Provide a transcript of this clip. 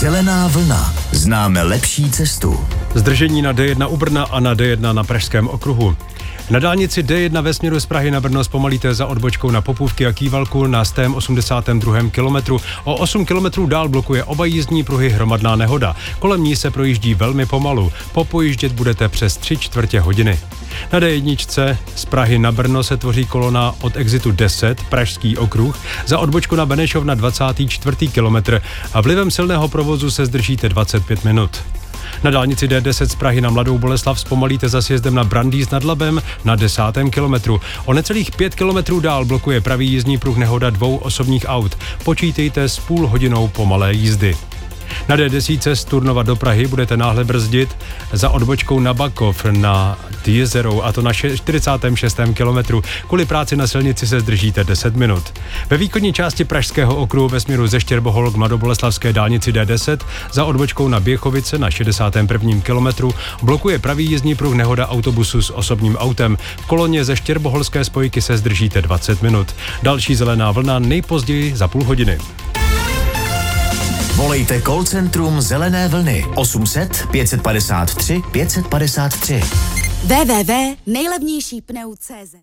Zelená vlna. Známe lepší cestu. Zdržení na D1 u Brna a na D1 na Pražském okruhu. Na dálnici D1 ve směru z Prahy na Brno zpomalíte za odbočkou na Popůvky a Kývalku na 182. kilometru. O 8 kilometrů dál blokuje oba jízdní pruhy hromadná nehoda. Kolem ní se projíždí velmi pomalu. Popojíždět budete přes 3/4 hodiny. Na D1 z Prahy na Brno se tvoří kolona od exitu 10, Pražský okruh, za odbočku na Benešov na 24. kilometr a vlivem silného provozu se zdržíte 25 minut. Na dálnici D10 z Prahy na Mladou Boleslav zpomalíte za sjezdem na Brandýs nad Labem na 10. kilometru. O necelých 5 kilometrů dál blokuje pravý jízdní pruh nehoda 2 osobních aut. Počítejte s půl hodinou pomalé jízdy. Na D10 z Turnova do Prahy budete náhle brzdit za odbočkou na Bakov nad Jezerou, a to na 46. kilometru. Kvůli práci na silnici se zdržíte 10 minut. Ve východní části Pražského okruhu ve směru ze Štěrbohol k mladoboleslavské dálnici D10 za odbočkou na Běchovice na 61. kilometru blokuje pravý jízdní pruh nehoda autobusu s osobním autem. V koloně ze Štěrboholské spojky se zdržíte 20 minut. Další zelená vlna nejpozději za půl hodiny. Volejte call centrum Zelené vlny 800 553 553. www.nejlevnějšípneu.cz